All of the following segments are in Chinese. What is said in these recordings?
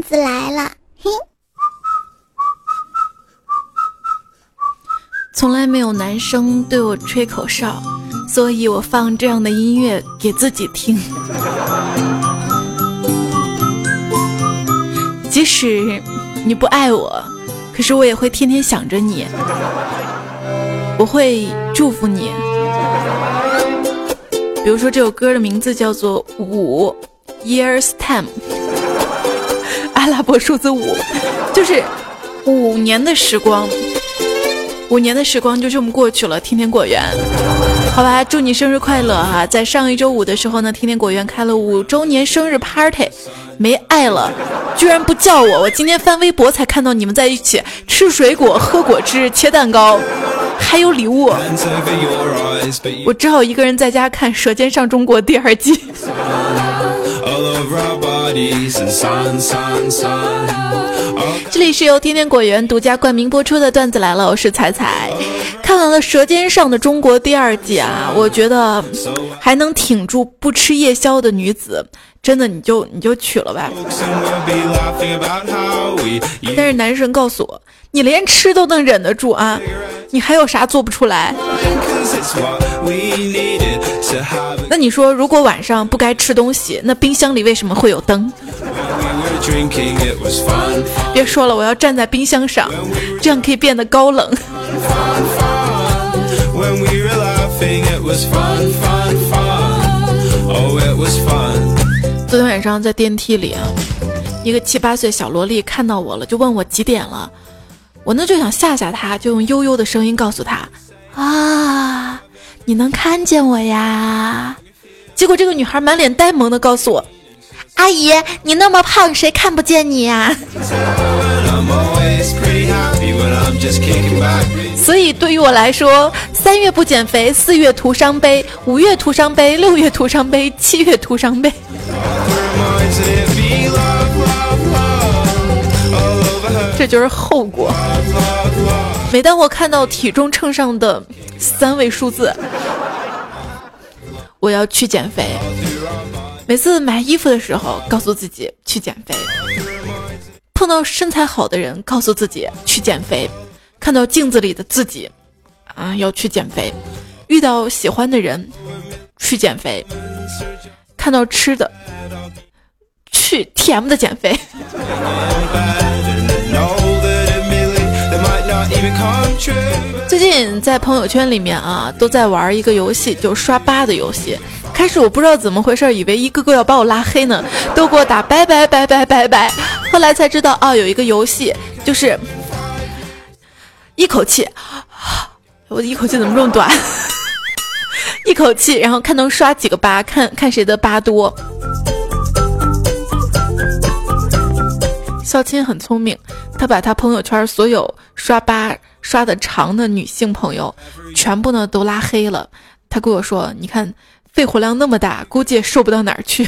子来了，嘿。 从来没有男生对我吹口哨，所以我放这样的音乐给自己听。即使你不爱我，可是我也会天天想着你，我会祝福你。比如说这首歌的名字叫做5 Years Time， 阿拉伯数字5，就是5年的时光。5年的时光就这么过去了，天天果园。好吧，祝你生日快乐啊！在上一周五的时候呢，天天果园开了5周年生日 party， 没爱了，居然不叫我。我今天翻微博才看到你们在一起吃水果、喝果汁、切蛋糕，还有礼物。我只好一个人在家看《舌尖上中国》第2季。这里是由天天果园独家冠名播出的段子来了，我是彩彩。看完了《舌尖上的中国》第2季啊，我觉得还能挺住不吃夜宵的女子，真的你就娶了吧。但是男神告诉我，你连吃都能忍得住啊，你还有啥做不出来？那你说，如果晚上不该吃东西，那冰箱里为什么会有灯？别说了，我要站在冰箱上，这样可以变得高冷。昨天晚上在电梯里啊，一个7、8岁小萝莉看到我了，就问我几点了。我呢就想吓吓她，就用悠悠的声音告诉她啊，你能看见我呀？结果这个女孩满脸呆萌的告诉我，阿姨，你那么胖，谁看不见你呀？所以对于我来说，3月不减肥，4月徒伤悲，5月徒伤悲，6月徒伤悲，7月徒伤悲。这就是后果。每当我看到体重秤上的3位数字，我要去减肥。每次买衣服的时候，告诉自己去减肥；碰到身材好的人，告诉自己去减肥；看到镜子里的自己，要去减肥；遇到喜欢的人，去减肥；看到吃的，去 TM 的减肥。最近在朋友圈里面啊，都在玩一个游戏，就是刷8的游戏。开始我不知道怎么回事，以为一个个要把我拉黑呢，都给我打拜拜拜拜拜拜。后来才知道有一个游戏，就是一口气，我的一口气怎么这么短？一口气，然后看能刷几个8，看谁的8多。肖钦很聪明，他把他朋友圈所有刷8刷的长的女性朋友全部呢都拉黑了。他跟我说，你看肺活量那么大，估计也瘦不到哪儿去。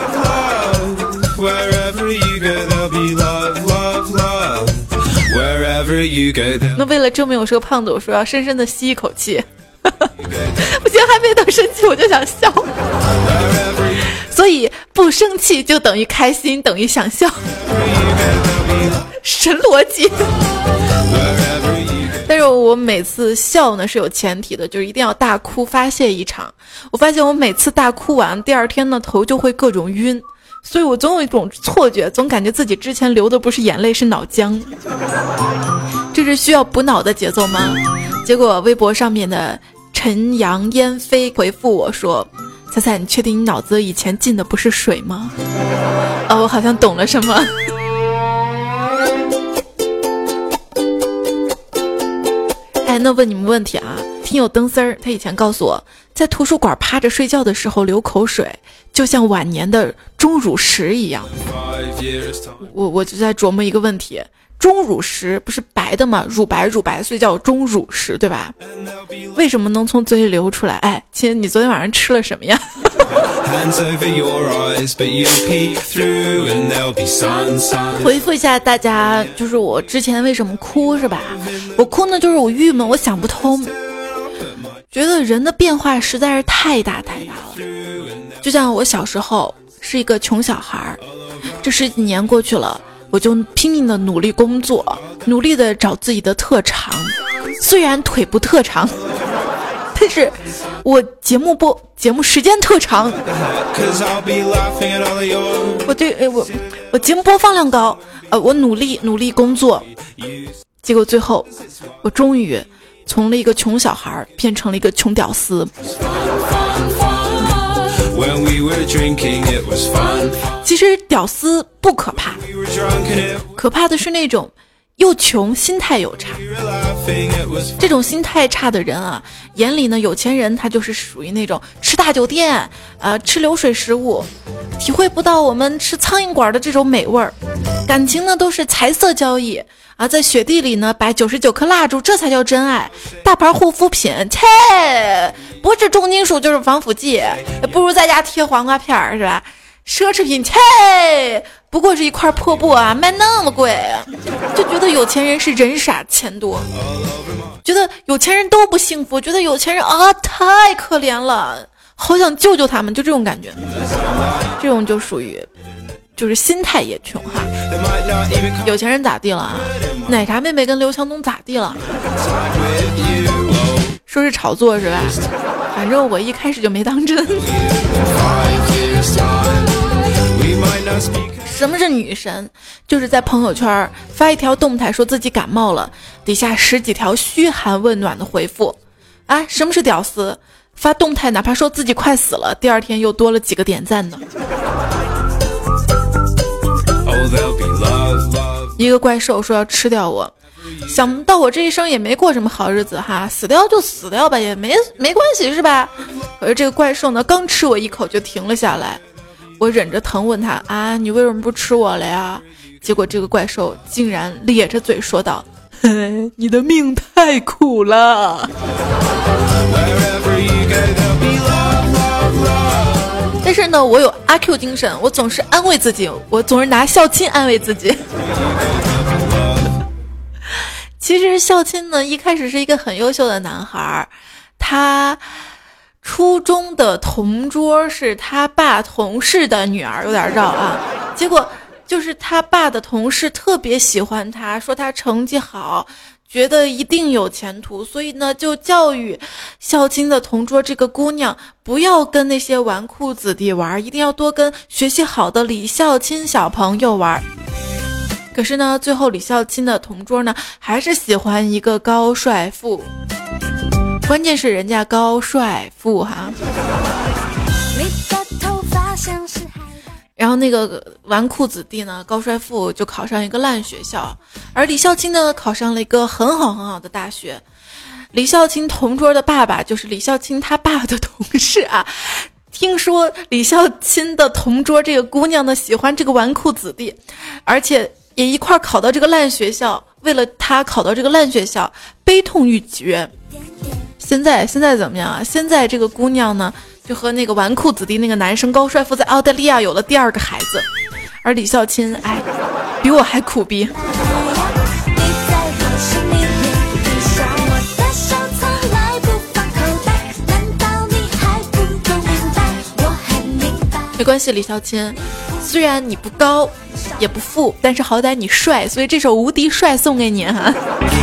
那为了证明我是个胖子，我说要深深的吸一口气。不行，还没等生气我就想笑。所以不生气就等于开心，等于想笑。神逻辑。但是我每次笑呢是有前提的，就是一定要大哭发泄一场。我发现我每次大哭完，第2天呢头就会各种晕，所以我总有一种错觉，总感觉自己之前流的不是眼泪是脑浆。这是需要补脑的节奏吗？结果微博上面的陈阳烟飞回复我说，彩彩，你确定你脑子以前进的不是水吗？我好像懂了什么。那问你们问题啊，听友灯丝儿，他以前告诉我，在图书馆趴着睡觉的时候流口水，就像晚年的钟乳石一样。我就在琢磨一个问题，钟乳石不是白的吗？乳白，所以叫钟乳石，对吧？为什么能从嘴里流出来？亲人，你昨天晚上吃了什么呀？回复一下大家，就是我之前为什么哭是吧？我哭呢，就是我郁闷，我想不通，觉得人的变化实在是太大了。就像我小时候是一个穷小孩，这10几年过去了， 我就拼命的努力工作，努力的找自己的特长。虽然腿不特长，但是我节目时间特长。我节目播放量高，我努力工作，结果最后我终于从了一个穷小孩变成了一个穷屌丝。其实屌丝不可怕，可怕的是那种又穷心态又差。这种心态差的人啊，眼里呢有钱人他就是属于那种吃大酒店吃流水食物，体会不到我们吃苍蝇馆的这种美味儿。感情呢都是财色交易啊，在雪地里呢摆99颗蜡烛，这才叫真爱。大牌护肤品，切，不是重金属就是防腐剂，不如在家贴黄瓜片儿是吧？奢侈品，切，不过是一块破布啊，卖那么贵，就觉得有钱人是人傻钱多，觉得有钱人都不幸福，觉得有钱人啊太可怜了，好想救救他们，就这种感觉。这种就属于就是心态也穷哈。有钱人咋地了啊？奶茶妹妹跟刘强东咋地了？说是炒作是吧？反正我一开始就没当真。什么是女神？就是在朋友圈发一条动态说自己感冒了，底下10几条嘘寒问暖的回复啊。什么是屌丝？发动态哪怕说自己快死了，第二天又多了几个点赞呢。一个怪兽说要吃掉我，想不到我这一生也没过什么好日子哈，死掉就死掉吧，也没关系是吧？可是这个怪兽呢，刚吃我一口就停了下来。我忍着疼问他啊，你为什么不吃我了呀？结果这个怪兽竟然咧着嘴说道，你的命太苦了。但是呢，我有阿 Q 精神，我总是安慰自己，我总是拿孝亲安慰自己。其实孝亲呢，一开始是一个很优秀的男孩，他初中的同桌是他爸同事的女儿，有点绕啊。结果就是他爸的同事特别喜欢他，说他成绩好，觉得一定有前途，所以呢就教育孝亲的同桌这个姑娘不要跟那些纨绔子弟玩，一定要多跟学习好的李孝亲小朋友玩。可是呢，最后李孝亲的同桌呢还是喜欢一个高帅富，关键是人家高帅富哈。然后那个纨绔子弟呢，高帅富就考上一个烂学校，而李孝钦呢考上了一个很好的大学。李孝钦同桌的爸爸就是李孝钦他爸的同事啊，听说李孝钦的同桌这个姑娘呢喜欢这个纨绔子弟，而且也一块考到这个烂学校，为了他考到这个烂学校悲痛欲绝。现在怎么样啊？现在这个姑娘呢就和那个纨绔子弟那个男生高帅富在澳大利亚有了第2个孩子，而李孝钦比我还苦逼。没关系，李孝钦，虽然你不高也不富，但是好歹你帅，所以这首无敌帅送给你哈。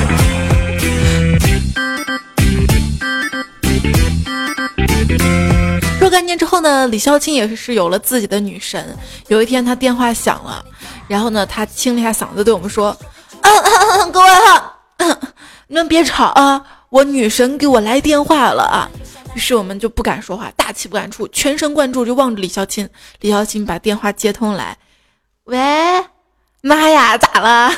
若干年之后呢，李孝钦也是有了自己的女神。有一天他电话响了，然后呢他清了一下嗓子对我们说，各位哈，你们别吵啊，我女神给我来电话了啊。于是我们就不敢说话，大气不敢出，全神贯注就望着李孝钦。李孝钦把电话接通来，喂，妈呀，咋了？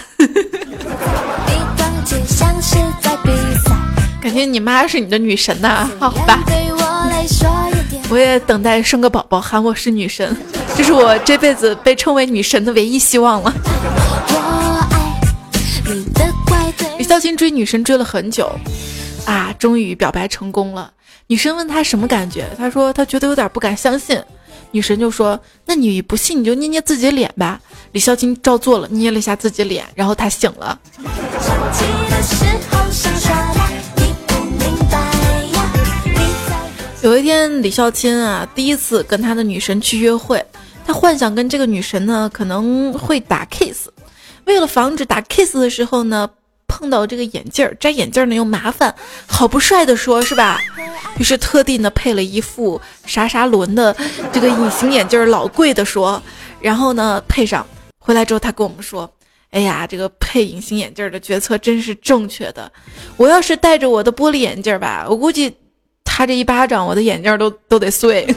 感觉你妈是你的女神呐，好吧。我也等待生个宝宝喊我是女神，这是我这辈子被称为女神的唯一希望了。李孝钦追女神追了很久啊，终于表白成功了。女神问他什么感觉，他说他觉得有点不敢相信。女神就说，那你不信你就捏捏自己的脸吧。李孝钦照做了，捏了一下自己脸，然后他醒了。有一天李孝钦啊第一次跟他的女神去约会，他幻想跟这个女神呢可能会打 kiss， 为了防止打 kiss 的时候呢碰到这个眼镜儿，摘眼镜呢又麻烦，好不帅的说是吧？于是特地呢配了一副傻傻轮的这个隐形眼镜，老贵的说，然后呢配上回来之后，他跟我们说，哎呀，这个配隐形眼镜的决策真是正确的。我要是戴着我的玻璃眼镜吧，我估计他这一巴掌，我的眼镜都得碎。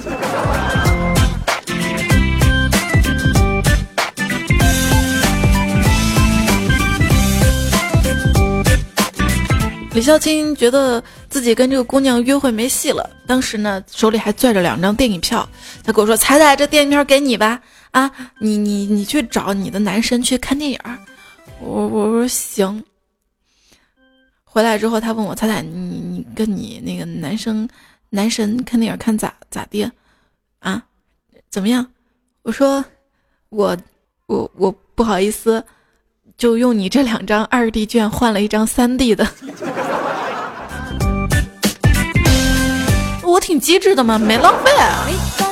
李孝钦觉得自己跟这个姑娘约会没戏了，当时呢手里还攥着2张电影票，他跟我说：“彩彩，这电影票给你吧，啊，你去找你的男神去看电影。”我说行。回来之后他问我：“彩彩，你跟你那个男神看电影看咋地啊？怎么样？”我说：“我不好意思。”就用你这2张2D 券换了1张3D 的。我挺机智的嘛，没浪费啊。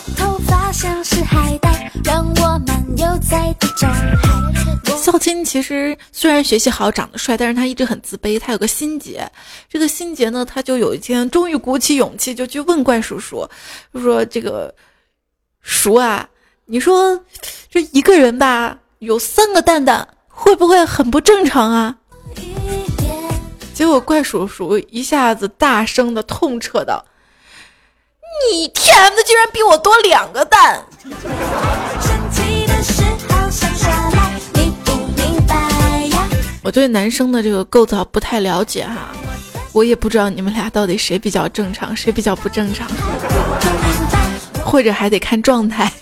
孝钦其实虽然学习好长得帅，但是他一直很自卑，他有个心结。这个心结呢，他就有一天终于鼓起勇气就去问怪叔叔，就说这个叔啊，你说这一个人吧有3个蛋蛋会不会很不正常啊？结果怪叔叔一下子大声的痛斥道：“你 TM 的居然比我多2个蛋！”我对男生的这个构造不太了解哈，我也不知道你们俩到底谁比较正常，谁比较不正常，或者还得看状态。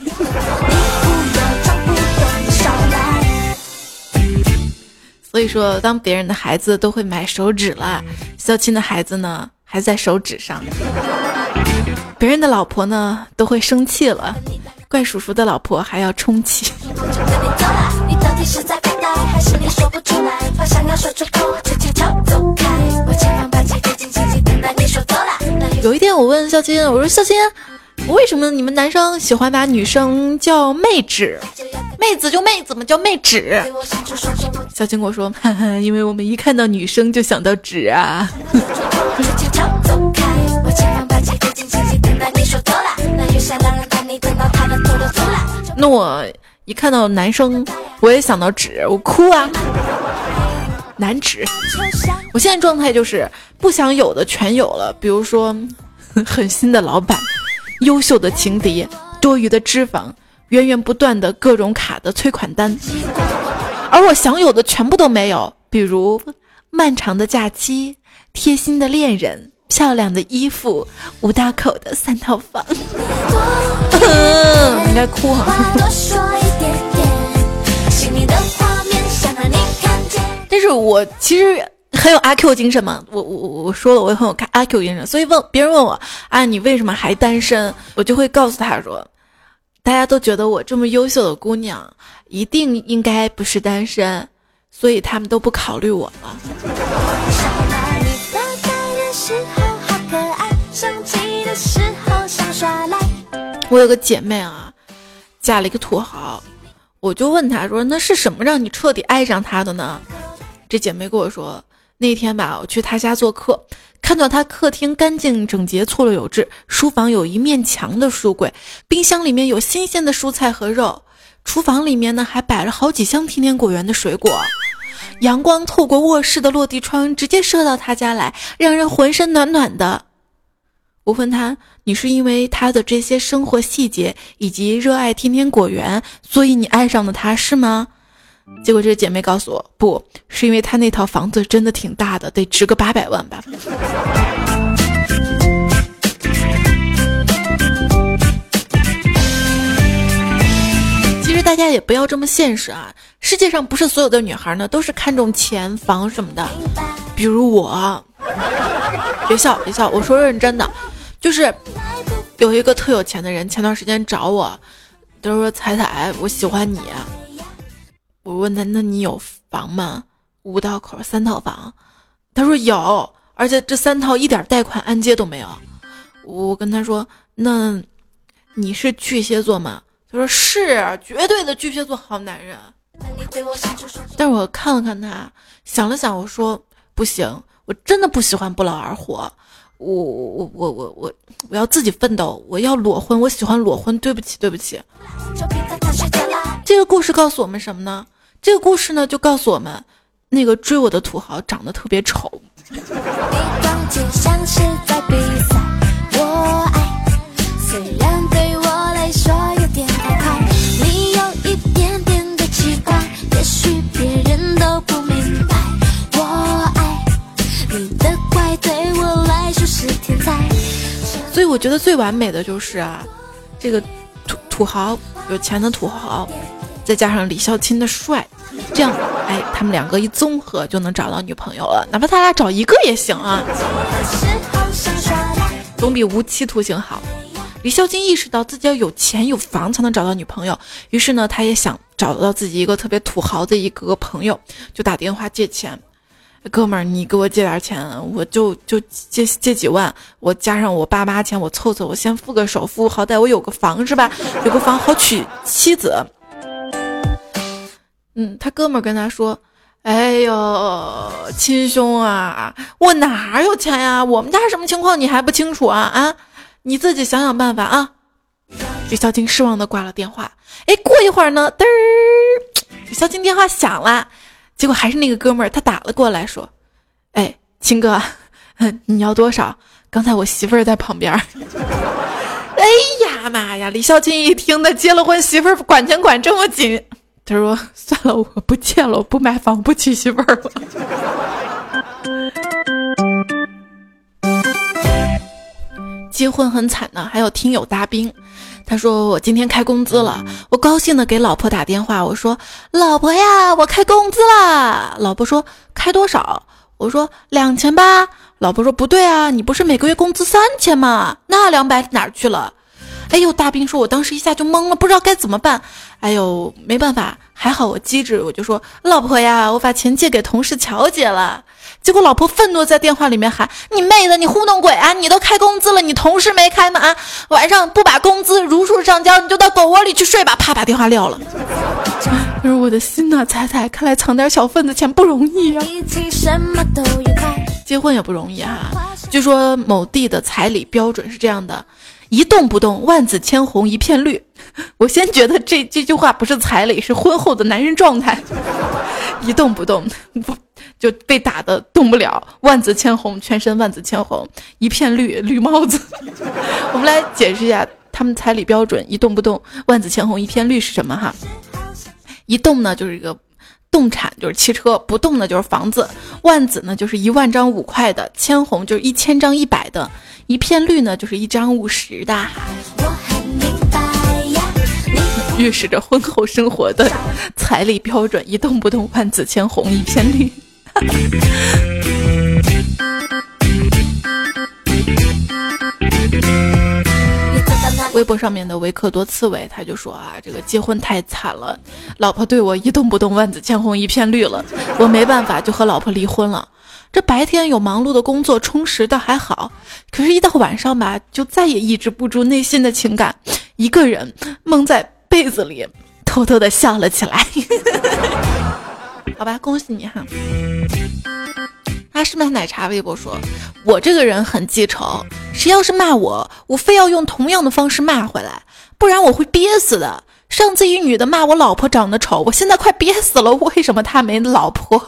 所以说当别人的孩子都会买手指了，孝钦的孩子呢还在手指上，别人的老婆呢都会生气了，怪叔叔的老婆还要充气。有一天我问孝钦，我说孝钦，为什么你们男生喜欢把女生叫妹纸？妹子就妹子嘛，叫妹纸。孝钦跟我说，哈哈，因为我们一看到女生就想到纸啊。那我一看到男生我也想到纸，我哭啊。男纸，我现在状态就是不想有的全有了，比如说狠心的老板，优秀的情敌，多余的脂肪，源源不断的各种卡的催款单，而我想有的全部都没有，比如漫长的假期，贴心的恋人，漂亮的衣服，5道口的3套房。应该哭哈。但是我其实很有阿 Q 精神嘛，我说了我很有阿 Q 精神，所以别人问我啊你为什么还单身，我就会告诉他说，大家都觉得我这么优秀的姑娘一定应该不是单身，所以他们都不考虑我了。我有个姐妹啊，嫁了一个土豪，我就问她说，那是什么让你彻底爱上他的呢？这姐妹跟我说，那天吧我去她家做客，看到她客厅干净整洁，错落有致，书房有一面墙的书柜，冰箱里面有新鲜的蔬菜和肉，厨房里面呢还摆了好几箱天天果园的水果，阳光透过卧室的落地窗直接射到她家来，让人浑身暖暖的。我问她，你是因为她的这些生活细节以及热爱天天果园，所以你爱上了她是吗？结果这个姐妹告诉我，不是因为她那套房子真的挺大的，得值个800万吧。其实大家也不要这么现实啊，世界上不是所有的女孩呢都是看重钱房什么的，比如我。别笑，我说认真的，就是有一个特有钱的人前段时间找我，他说彩彩我喜欢你，我问他那你有房吗？5道口3套房，他说有，而且这3套一点贷款按揭都没有。我跟他说那你是巨蟹座吗？他说是，绝对的巨蟹座好男人。 但是我看了看他，想了想，我说不行，我真的不喜欢不劳而获，我要自己奋斗，我要裸婚，我喜欢裸婚，对不起。这个故事告诉我们什么呢？这个故事呢，就告诉我们，那个追我的土豪长得特别丑。所以我觉得最完美的就是啊，这个土豪，有钱的土豪，再加上李孝钦的帅，这样他们两个一综合就能找到女朋友了，哪怕他俩找一个也行啊，总比无期徒刑好。李孝钦意识到自己要有钱有房才能找到女朋友，于是呢，他也想找到自己一个特别土豪的一个朋友，就打电话借钱。哥们儿，你给我借点钱，我就借几万，我加上我爸妈钱，我凑凑，我先付个首付，好歹我有个房是吧？有个房好娶妻子。他哥们儿跟他说：“哎呦，亲兄啊，我哪有钱呀？我们家什么情况你还不清楚啊？你自己想想办法啊！”李孝钦失望的挂了电话。过一会儿呢，嘚儿，李孝钦电话响了。结果还是那个哥们儿，他打了过来说：“亲哥，你要多少？刚才我媳妇儿在旁边。”哎呀妈呀！李孝钦一听他结了婚，媳妇儿管钱管这么紧，他说：“算了，我不借了，我不买房，不娶媳妇儿了。”结婚很惨的，还有听友大兵。他说：“我今天开工资了，我高兴的给老婆打电话，我说老婆呀，我开工资啦。老婆说开多少？我说2000吧。老婆说不对啊，你不是每个月工资3000吗？那200哪儿去了？大兵说，我当时一下就懵了，不知道该怎么办。没办法，还好我机智，我就说老婆呀，我把钱借给同事乔姐了。结果老婆愤怒在电话里面喊：“你妹的，你糊弄鬼啊！你都开工资了，你同事没开吗？晚上不把工资如数上交，你就到狗窝里去睡吧！”啪，把电话撂了。可是我的心呐，彩彩，看来藏点小份子钱不容易啊。结婚也不容易啊。据说某地的彩礼标准是这样的：一动不动，万紫千红一片绿。我先觉得这句话不是彩礼，是婚后的男人状态。一动不动，不就被打的动不了，万紫千红，全身万紫千红，一片绿，绿帽子。我们来解释一下他们彩礼标准：一动不动，万紫千红，一片绿是什么哈？一动呢就是一个动产，就是汽车；不动呢就是房子。万紫呢就是10000张5块的，千红就是1000张100的，一片绿呢就是1张50的。预示着婚后生活的彩礼标准：一动不动，万紫千红，一片绿。微博上面的维克多刺猬他就说这个结婚太惨了，老婆对我一动不动，万紫千红，一片绿了，我没办法就和老婆离婚了。这白天有忙碌的工作充实的还好，可是一到晚上吧，就再也抑制不住内心的情感，一个人蒙在被子里偷偷的笑了起来。好吧，恭喜你哈。是买奶茶微博说，我这个人很记仇，谁要是骂我，我非要用同样的方式骂回来，不然我会憋死的。上次一女的骂我老婆长得丑，我现在快憋死了，为什么她没老婆？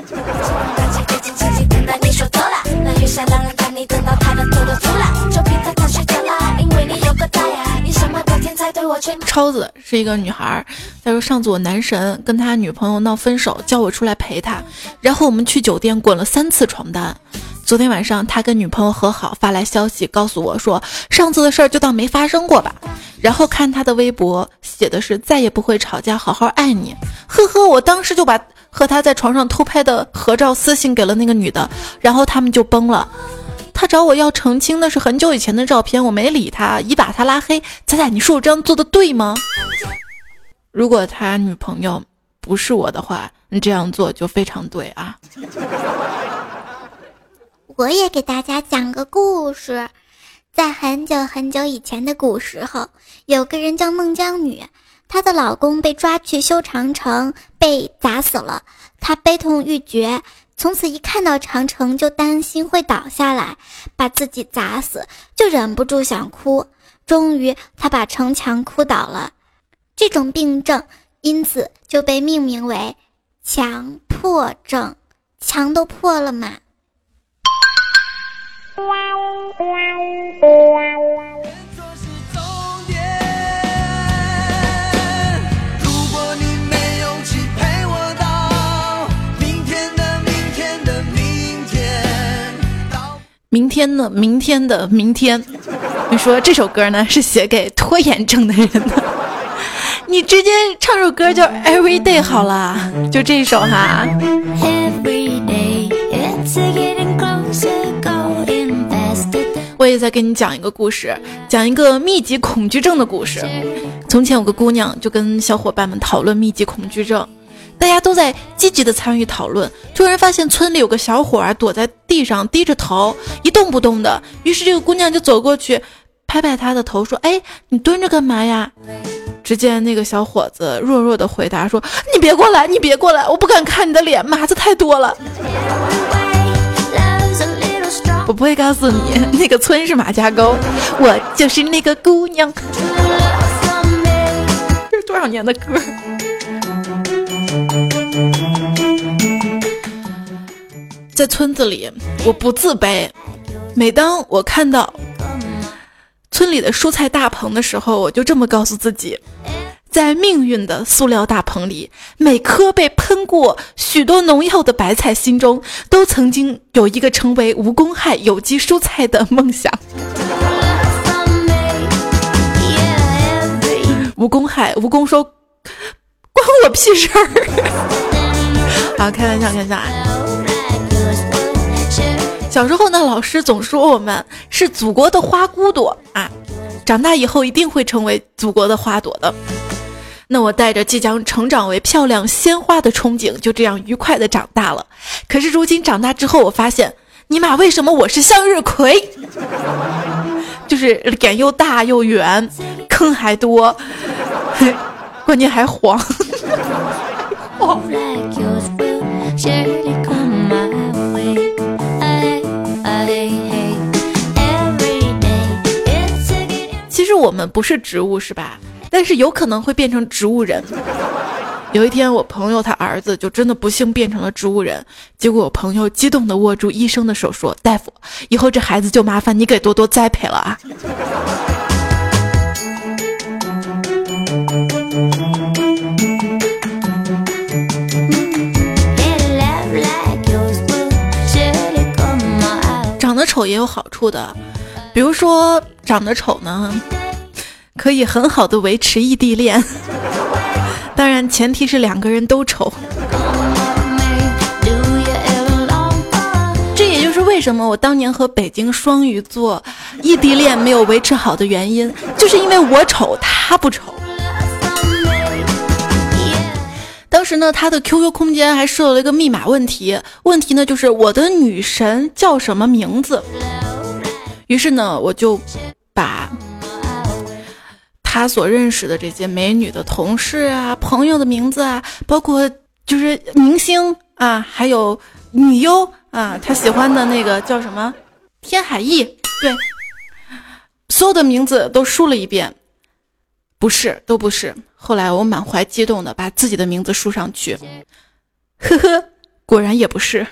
超子是一个女孩，她说上次我男神跟他女朋友闹分手，叫我出来陪他，然后我们去酒店滚了3次床单。昨天晚上他跟女朋友和好，发来消息告诉我说上次的事儿就当没发生过吧。然后看他的微博写的是再也不会吵架，好好爱你。呵呵，我当时就把和他在床上偷拍的合照私信给了那个女的，然后他们就崩了。他找我要澄清的是很久以前的照片，我没理他，已把他拉黑。彩彩，你说我这样做的对吗？如果他女朋友不是我的话，你这样做就非常对啊。 我也给大家讲个故事。在很久很久以前的古时候，有个人叫孟姜女， 她的老公被抓去修长城，被砸死了。她悲痛欲绝，从此一看到长城就担心会倒下来，把自己砸死，就忍不住想哭。终于，她把城墙哭倒了。这种病症因此就被命名为强迫症，墙都破了嘛。 明天的明天的明天，你说这首歌呢是写给拖延症的人的，你直接唱首歌叫 Every Day 好了，就这一首哈。我也在跟你讲一个故事，讲一个密集恐惧症的故事。从前有个姑娘就跟小伙伴们讨论密集恐惧症，大家都在积极的参与讨论，突然发现村里有个小伙躲在地上低着头一动不动的，于是这个姑娘就走过去拍拍他的头说，哎，你蹲着干嘛呀？只见那个小伙子弱弱的回答说，你别过来，你别过来，我不敢看你的脸，麻子太多了。我不会告诉你那个村是马家沟，我就是那个姑娘。这是多少年的歌？在村子里我不自卑，每当我看到村里的蔬菜大棚的时候，我就这么告诉自己，在命运的塑料大棚里，每颗被喷过许多农药的白菜心中都曾经有一个成为无公害有机蔬菜的梦想。无公害，蜈蚣说关我屁事儿。好，开玩笑开玩笑啊。小时候呢，老师总说我们是祖国的花骨朵啊，长大以后一定会成为祖国的花朵的。那我带着即将成长为漂亮鲜花的憧憬，就这样愉快的长大了。可是如今长大之后，我发现，尼玛，为什么我是向日葵？就是脸又大又圆，坑还多，关键还黄。黄。其实我们不是植物是吧？但是有可能会变成植物人。有一天我朋友他儿子就真的不幸变成了植物人，结果我朋友激动地握住医生的手说，大夫，以后这孩子就麻烦你给多多栽培了啊。长得丑也有好处的，比如说长得丑呢可以很好的维持异地恋，当然前提是两个人都丑。这也就是为什么我当年和北京双鱼座异地恋没有维持好的原因，就是因为我丑他不丑。当时呢，他的 QQ 空间还设了一个密码问题，问题呢就是我的女神叫什么名字。于是呢，我就把他所认识的这些美女的同事啊、朋友的名字啊，包括就是明星啊，还有女优啊，他喜欢的那个叫什么天海翼，对，所有的名字都输了一遍，不是，都不是。后来我满怀激动的把自己的名字输上去，呵呵，果然也不是。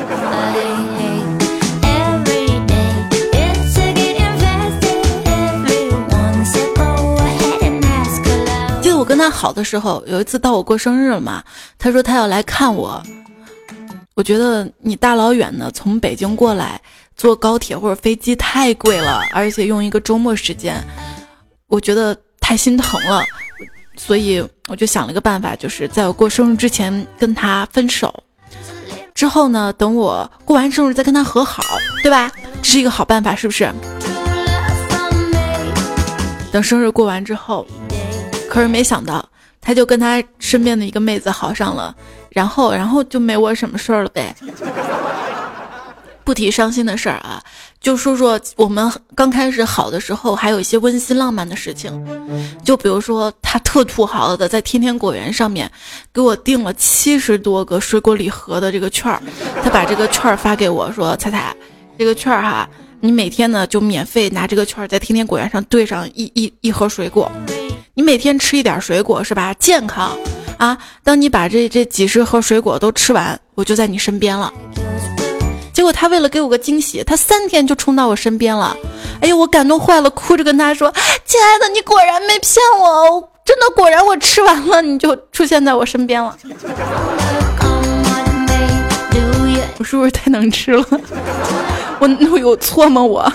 记得我跟他好的时候，有一次到我过生日了嘛，他说他要来看我。我觉得你大老远的从北京过来，坐高铁或者飞机太贵了，而且用一个周末时间，我觉得太心疼了。所以我就想了个办法，就是在我过生日之前跟他分手，之后呢，等我过完生日再跟他和好，对吧？这是一个好办法，是不是？等生日过完之后，可是没想到他就跟他身边的一个妹子好上了，然后就没我什么事儿了呗。 不提伤心的事儿啊，就说说我们刚开始好的时候还有一些温馨浪漫的事情。就比如说他特土豪的在天天果园上面给我订了70多个水果礼盒的这个券儿，他把这个券儿发给我说，彩彩，这个券儿哈，你每天呢就免费拿这个券儿在天天果园上兑上一盒水果，你每天吃一点水果是吧，健康啊，当你把这几十盒水果都吃完，我就在你身边了。结果他为了给我个惊喜，他3天就冲到我身边了。哎呦，我感动坏了，哭着跟他说，亲爱的，你果然没骗我，真的果然我吃完了你就出现在我身边了。我是不是太能吃了？我有错吗我？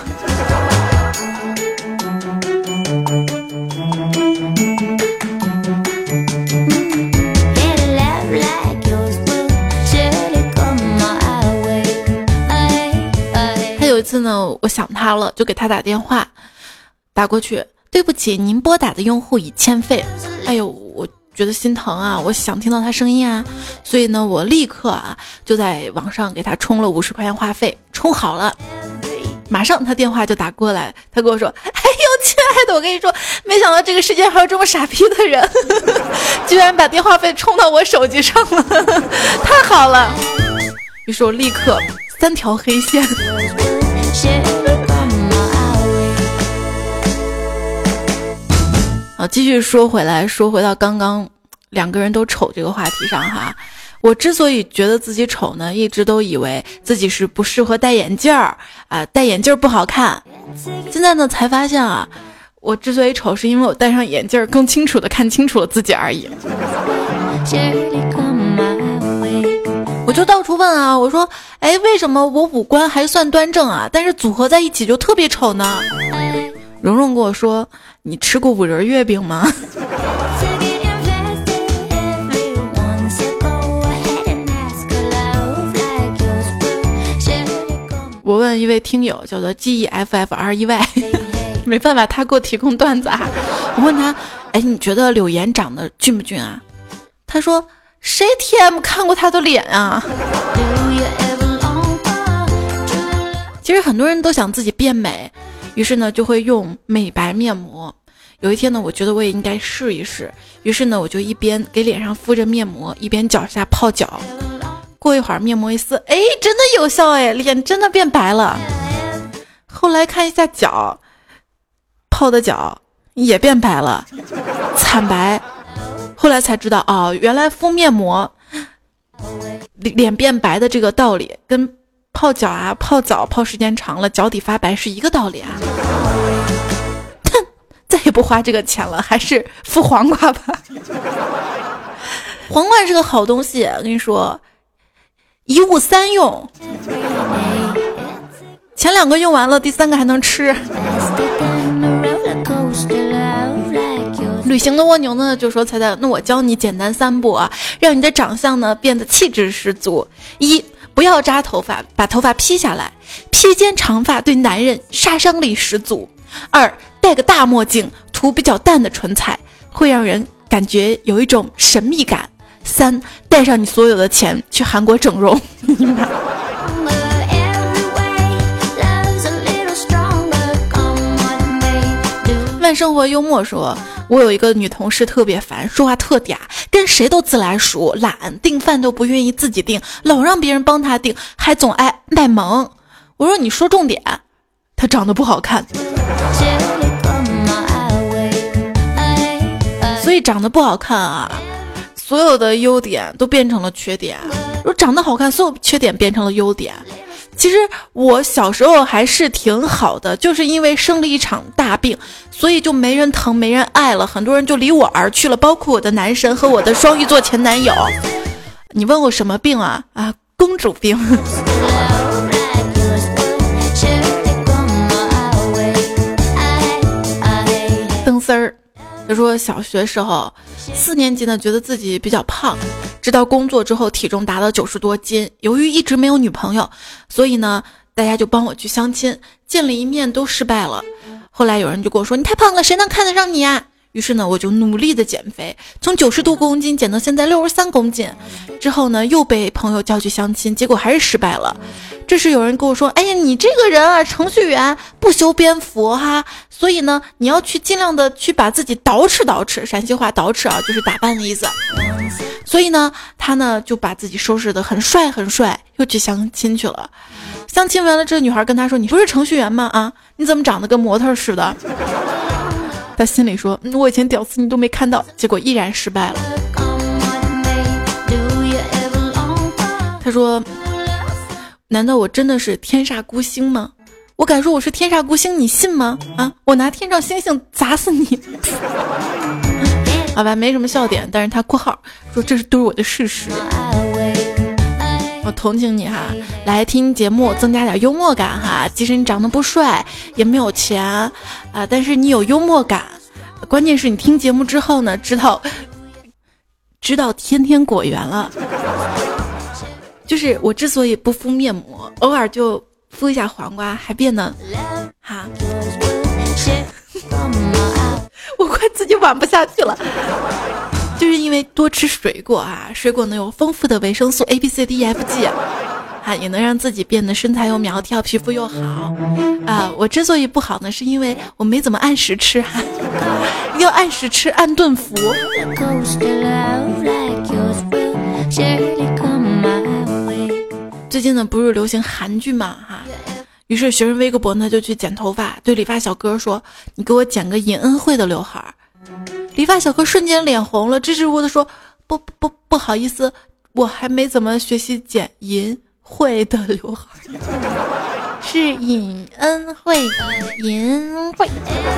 有一次呢，我想他了，就给他打电话，打过去，对不起，您拨打的用户已欠费。哎呦，我觉得心疼啊，我想听到他声音啊，所以呢，我立刻就在网上给他充了50块钱话费，充好了，马上他电话就打过来，他跟我说，哎呦，亲爱的，我跟你说，没想到这个世界还有这么傻逼的人，居然把电话费充到我手机上了，太好了。于是我立刻3条黑线。继续说回到刚刚2个人都丑这个话题上哈，我之所以觉得自己丑呢，一直都以为自己是不适合戴眼镜儿啊，戴眼镜不好看。现在呢才发现啊，我之所以丑，是因为我戴上眼镜更清楚的看清楚了自己而已。我就到处问啊，我说，哎，为什么我五官还算端正啊，但是组合在一起就特别丑呢？蓉蓉跟我说，你吃过5仁月饼吗？我问一位听友叫做 GEFFREY， 没办法，他给我提供段子啊。我问他，哎，你觉得柳岩长得俊不俊啊？他说，谁 TM 看过他的脸啊？其实很多人都想自己变美，于是呢就会用美白面膜。有一天呢，我觉得我也应该试一试，于是呢我就一边给脸上敷着面膜，一边脚下泡脚。过一会儿面膜一撕，哎，真的有效哎，脸真的变白了。后来看一下脚，泡的脚也变白了，惨白。后来才知道哦，原来敷面膜脸变白的这个道理跟泡脚啊、泡澡泡时间长了脚底发白是一个道理啊。哼，再也不花这个钱了，还是敷黄瓜吧。黄瓜是个好东西，我跟你说，1物3用，前2个用完了，第3个还能吃。旅行的蜗牛呢就说，彩彩，那我教你简单3步啊，让你的长相呢变得气质十足。1，不要扎头发，把头发披下来，披肩长发对男人杀伤力十足。2，戴个大墨镜，涂比较淡的唇彩，会让人感觉有一种神秘感。3，带上你所有的钱去韩国整容。万生活幽默说，我有一个女同事特别烦，说话特嗲，跟谁都自来熟，懒，订饭都不愿意自己订，老让别人帮她订，还总爱卖萌。我说你说重点，她长得不好看，所以长得不好看啊，所有的优点都变成了缺点。如果长得好看，所有缺点变成了优点。其实我小时候还是挺好的，就是因为生了一场大病，所以就没人疼没人爱了，很多人就离我而去了，包括我的男神和我的双鱼座前男友。你问我什么病啊？啊，公主病。邓丝儿他说，小学时候4年级呢，觉得自己比较胖，直到工作之后体重达到90多斤。由于一直没有女朋友，所以呢大家就帮我去相亲，见了一面都失败了。后来有人就跟我说，你太胖了，谁能看得上你啊？ 于是呢，我就努力的减肥，从90多公斤减到现在63公斤。之后呢，又被朋友叫去相亲，结果还是失败了。这时有人跟我说：“哎呀，你这个人啊，程序员不修边幅哈，所以呢，你要去尽量的去把自己捯饬，陕西话捯饬啊，就是打扮的意思。所以呢，他呢就把自己收拾得很帅，又去相亲去了。相亲完了，这女孩跟他说：‘你不是程序员吗？啊，你怎么长得跟模特似的？’他心里说：‘我以前屌丝你都没看到。’结果依然失败了。他说：‘难道我真的是天煞孤星吗？我敢说我是天煞孤星，你信吗？啊，我拿天上星星砸死你！’好吧，没什么笑点，但是他括号说这都是我的事实。我同情你哈，来听节目增加点幽默感哈。即使你长得不帅，也没有钱啊，但是你有幽默感。关键是你听节目之后呢，知道天天果园了。就是我之所以不敷面膜，偶尔就敷一下黄瓜，还变得哈，我快自己玩不下去了。就是因为多吃水果啊，水果呢有丰富的维生素 A、B、C、D、E、F、G 啊，也能让自己变得身材又苗条，皮肤又好啊。我之所以不好呢，是因为我没怎么按时吃哈，要按时吃，按顿服。最近呢不是流行韩剧嘛哈，于是学生微博呢就去剪头发，对理发小哥说：“你给我剪个尹恩惠的刘海。”理发小哥瞬间脸红了，支支吾吾的说：“不好意思，我还没怎么学习剪尹惠的刘海，是尹恩惠，尹恩惠。”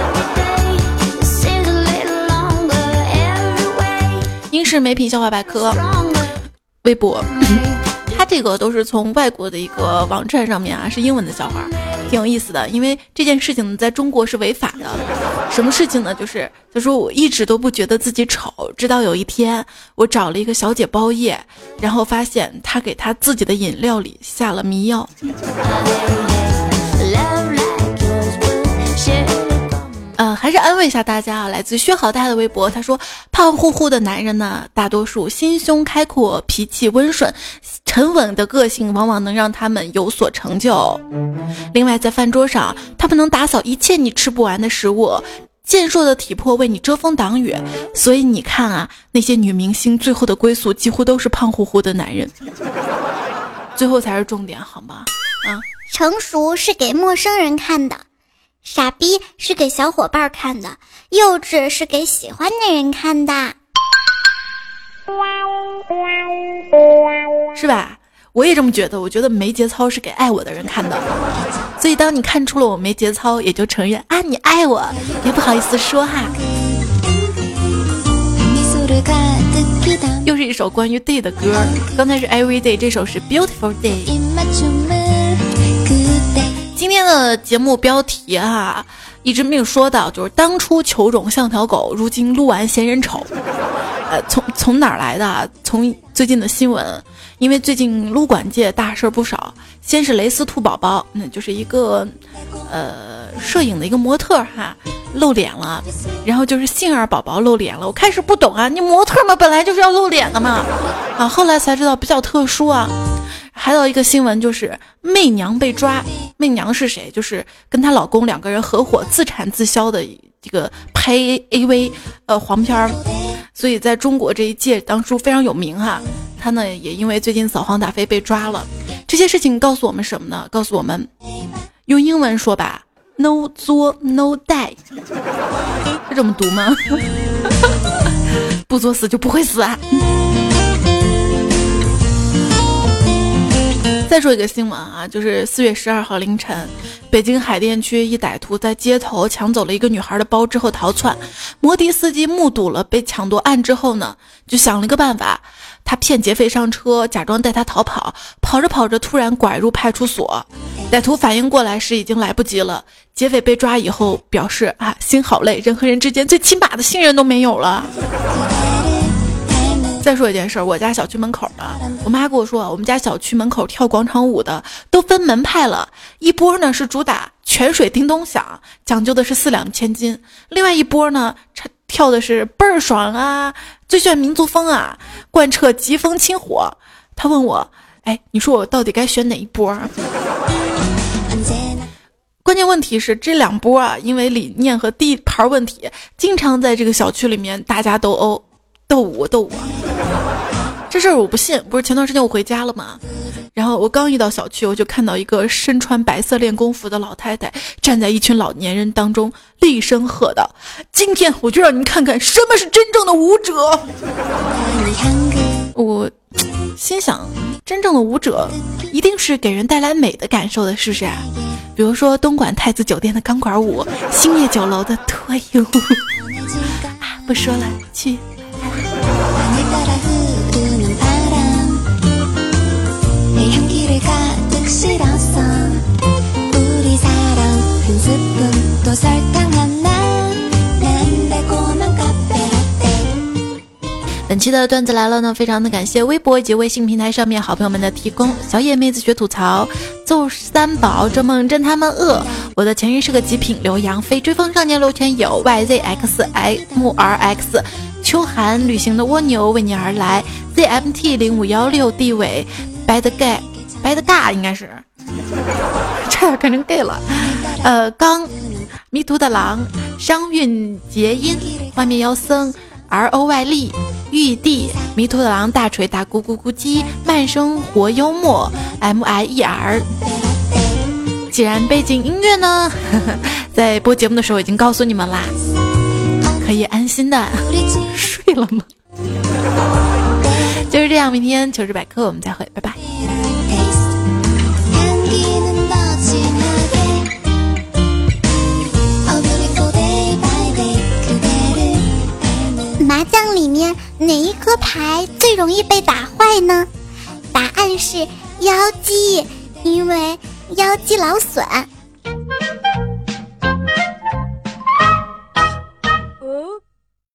英式美品笑话百科微博。它这个都是从外国的一个网站上面啊，是英文的笑话，挺有意思的。因为这件事情在中国是违法的。什么事情呢？就是他说我一直都不觉得自己丑，直到有一天我找了一个小姐包夜，然后发现她给她自己的饮料里下了迷药。还是安慰一下大家啊，来自薛好大的微博，他说胖乎乎的男人呢，大多数心胸开阔，脾气温顺，沉稳的个性往往能让他们有所成就。另外在饭桌上，他们能打扫一切你吃不完的食物，健硕的体魄为你遮风挡雨。所以你看啊，那些女明星最后的归宿几乎都是胖乎乎的男人，最后才是重点好吗？ 成熟是给陌生人看的，傻逼是给小伙伴看的，幼稚是给喜欢的人看的， 是吧？我也这么觉得，我觉得没节操是给爱我的人看的。所以当你看出了我没节操，也就承认啊，你爱我，也不好意思说哈。又是一首关于 day 的歌，刚才是 every day， 这首是 beautiful day。今天的节目标题哈，一直没有说到，就是当初球种像条狗，如今撸完嫌人丑。从哪儿来的？从最近的新闻，因为最近撸管界大事不少。先是蕾丝兔宝宝，就是一个摄影的一个模特哈，露脸了，然后就是杏儿宝宝露脸了。我开始不懂啊，你模特嘛，本来就是要露脸的嘛，啊，后来才知道比较特殊啊。还有一个新闻就是媚娘被抓，媚娘是谁？就是跟她老公两个人合伙自产自销的这个拍 AV 黄片儿，所以在中国这一届当初非常有名哈。她呢也因为最近扫黄打非被抓了。这些事情告诉我们什么呢？告诉我们用英文说吧， No 作 No die， 是这么读吗？不作死就不会死啊。再说一个新闻啊，就是4月12号凌晨，北京海淀区一歹徒在街头抢走了一个女孩的包之后逃窜，摩的司机目睹了被抢夺案之后呢，就想了个办法，他骗劫匪上车，假装带他逃跑，跑着跑着突然拐入派出所，歹徒反应过来时已经来不及了。劫匪被抓以后表示啊，心好累，人和人之间最起码的信任都没有了。再说一件事，我家小区门口的，我妈跟我说，我们家小区门口跳广场舞的都分门派了，一波呢是主打泉水叮咚响，讲究的是4两千斤，另外一波呢跳的是倍儿爽啊，最炫民族风啊，贯彻疾风清火。他问我，哎，你说我到底该选哪一波啊？关键问题是这两波啊，因为理念和地盘问题，经常在这个小区里面大家斗殴，斗我。这事儿我不信，不是前段时间我回家了吗？然后我刚一到小区，我就看到一个身穿白色练功服的老太太站在一群老年人当中，厉声喝道：“今天我就让你们看看什么是真正的武者。”我心想，真正的武者一定是给人带来美的感受的，是不是啊？比如说东莞太子酒店的钢管舞，兴业酒楼的脱衣舞啊，不说了，去。本期的段子来了呢，非常的感谢微博以及微信平台上面好朋友们的提供。小野妹子学吐槽，奏三宝，这梦真他妈饿。我的前任是个极品，刘洋飞，追风少年刘全友 YZXMRX， 秋寒旅行的蜗牛为你而来 ZMT0516 地尾白的尬应该是差点变成 gay 了。刚迷途的狼，商运结音，画面妖僧ROY 力玉帝，迷途的狼，大锤大咕咕咕鸡，慢生活幽默 MIER。 既然背景音乐呢在播节目的时候已经告诉你们啦，可以安心的睡了吗？就是这样，明天糗事百科我们再会，拜拜。 麻将里面哪一颗牌最容易被打坏呢？答案是妖姬，因为妖姬老损。